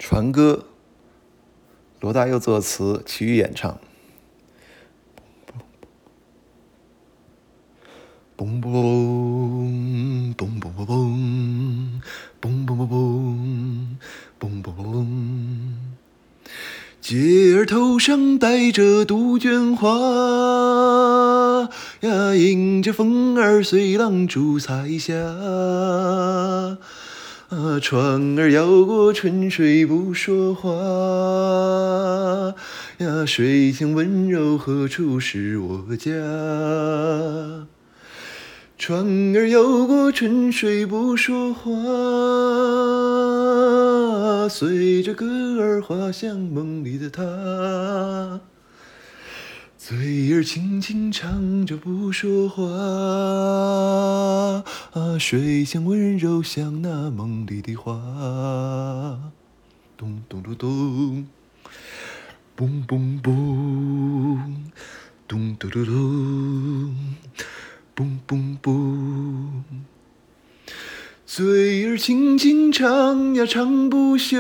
船歌，罗大佑作词，齐豫演唱。嘣嘣嘣，嘣嘣嘣嘣，嘣嘣嘣嘣，嘣嘣嘣嘣。姐儿头上戴着杜鹃花呀，迎着风儿随浪逐彩霞。船儿摇过春水不说话呀，水乡温柔何处是我家？船儿摇过春水不说话，随着歌儿滑向梦里的他。嘴儿轻轻唱着不说话，水乡温柔像那梦里的花。咚咚咚咚，嘣嘣嘣，咚咚咚咚，嘣嘣嘣。嘴儿轻轻唱呀唱不休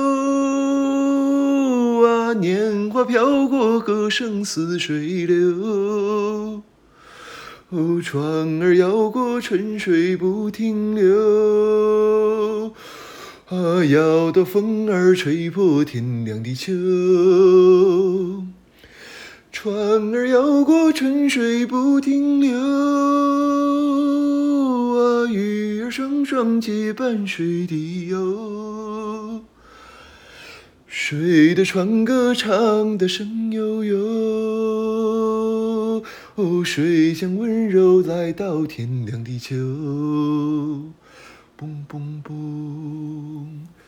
啊，年华飘过，歌声似水流。船儿摇过春水不停留，摇到风儿吹破天亮的秋。船儿摇过春水不停留，鱼儿双双结伴水底游。水的船歌唱得声悠悠，水乡温柔来到天亮的秋。嘣嘣嘣。